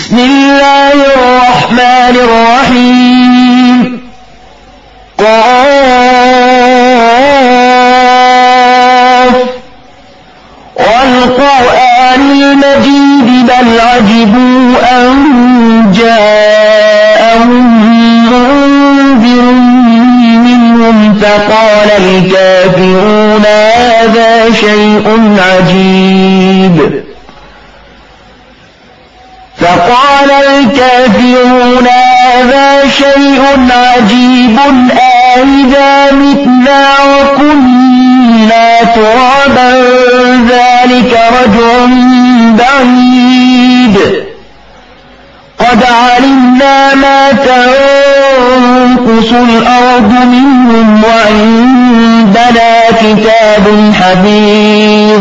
بسم الله الرحمن الرحيم قاف والقرآن المجيد بل عجبوا أن جاءهم منذر منهم فقال الكافرون هذا شيء عجيب أإذا متنا وكنا ترابا ذلك رجع بعيد قد علمنا ما تنقص الأرض منهم وعندنا كتاب حفيظ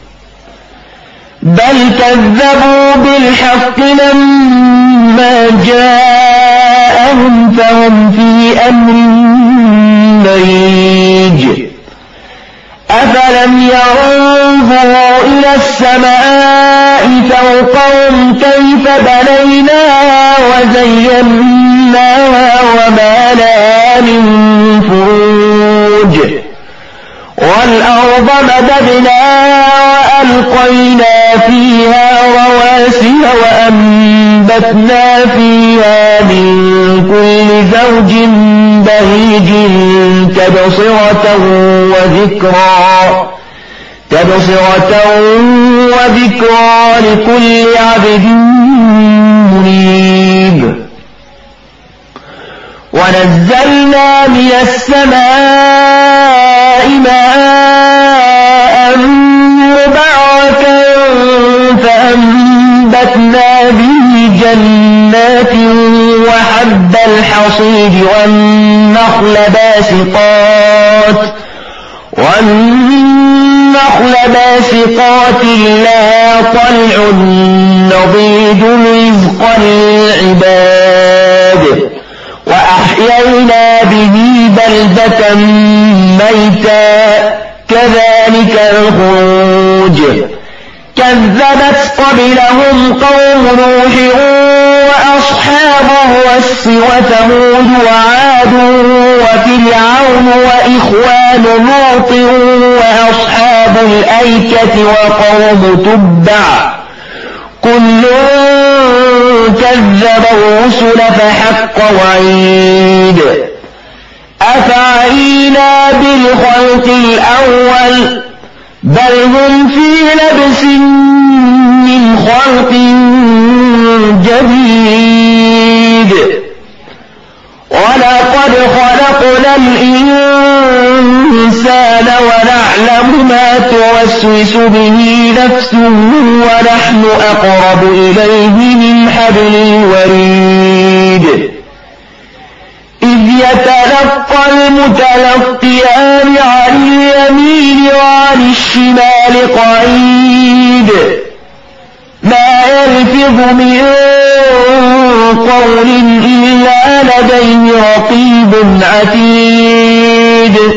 بل كذبوا بالحق لما جاءهم فهم في أمر مريج أفلم ينظروا إلى السماء فوقهم كيف بنيناها وزيناها وما لها من فروج والأرض مددناها وألقينا فيها رواسي وأنبتنا فيها من كل زوج بهيج تبصرة وذكرى لكل عبد منيب ونزلنا من السماء ماء مباركا فأنبتنا به جنات وحب الحصيد والنخل باسقات لها طلع نضيد رزقا للعباد وأحيينا به بلدة ميتا كذلك الخروج كذبت قبلهم قوم نوح وأصحاب الرس وثمود وعاد وفرعون وإخوان لوط وأصحاب الأيكة وقوم تبع كل كذب الرسل فحق وعيد أفعينا بالخلق الأول بل هم في لبس من خلق جديد ولقد خلقنا الإنسان ونعلم ما توسوس به نفسه ونحن أقرب إليه من حبل الوريد إذ يتلقى المتلقيان عن اليمين وعن الشمال قعيد ما يلفظ من قول إلا لديه رقيب عتيد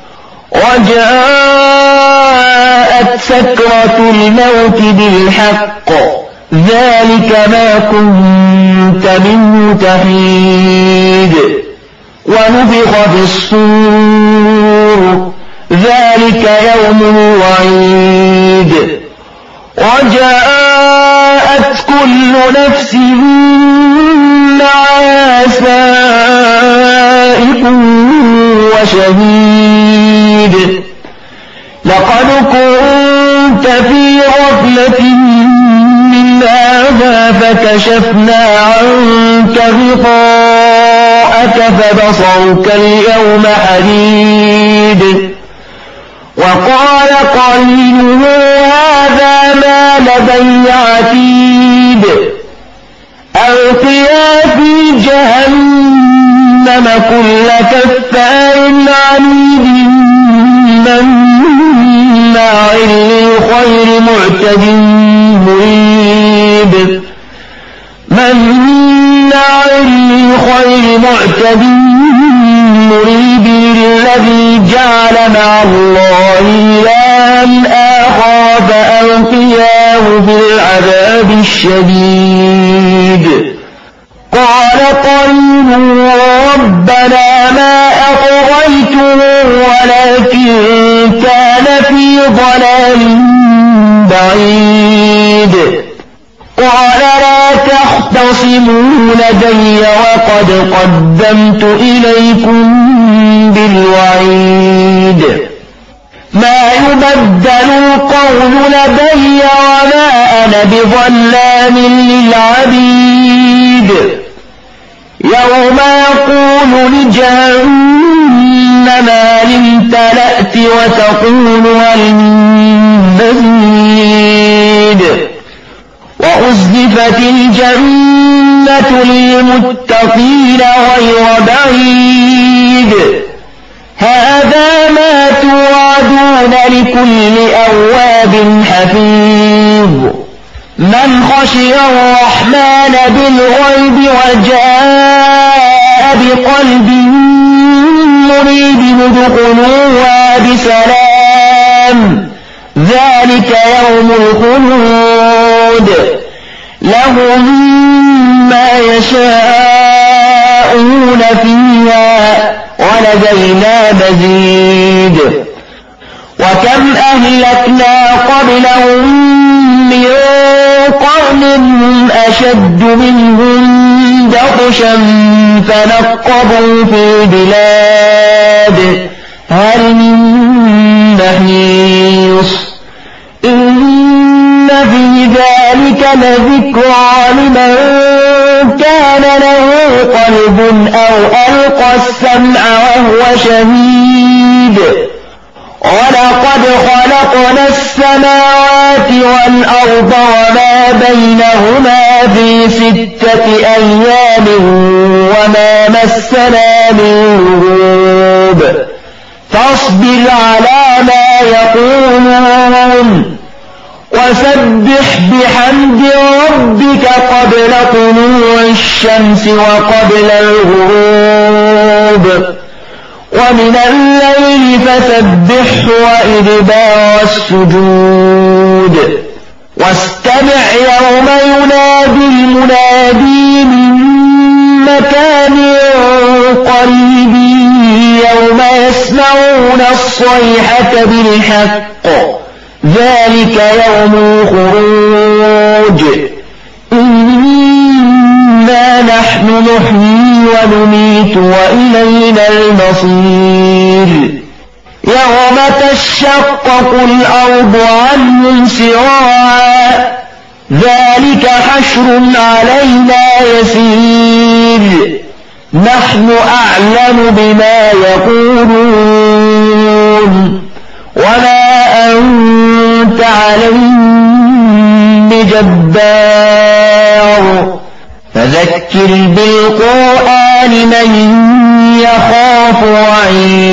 وجاءت سكرة الموت بالحق ذلك ما كنت منه تحيد ونفخ في الصور ذلك يوم الوعيد وجاءت كل نفس معها سائق وشهيد لقد كنت في غفلة من هذا فكشفنا عنك غطاءك فبصرك اليوم حديد وقال قرينه هذا ما لدي عتيد ألقيا في جهنم كل كفار عنيد مناع للخير معتد مريب الذي جعل مع الله إلها آخر فألقياه في العذاب الشديد ضلال بعيد قال لا تختصموا لدي وقد قدمت إليكم بالوعيد ما يبدل القول لدي وما أنا بظلام للعبيد يوم يقول لجهنم هل امتلأت وتقول هل من مزيد وأزلفت الجنة للمتقين غير بعيد هذا ما توعدون لكل أواب حفيظ من خشي الرحمن بالغيب وجاء بقلب منيب ادخلوها بسلام ذلك يوم الخلود لهم ما يشاءون فيها ولدينا مزيد وكم أهلكنا قبلهم من قرن أشد منهم بطشا فنقبوا في البلاد هل من محيص إن في ذلك لذكرى لمن كان له قلب أو ألقى السمع وهو شهيد ولقد خلقنا السماوات والأرض وما بينهما في 6 أيام وما مسنا من لغوب فاصبر على ما يقولون وسبح بحمد ربك قبل طلوع الشمس وقبل الغروب ومن الليل فسبحه وإدبار السجود واستمع يوم ينادي المنادي من مكان قريب يوم يسمعون الصيحة بالحق ذلك يوم الخروج إنا نحن نحيي ونميت وإلينا المصير يوم تشقق الأرض عنهم سراعا ذلك حشر علينا يسير نحن أعلم بما يقولون وما أنت عليهم بجبار فذكر بالقرآن من يخاف وعيد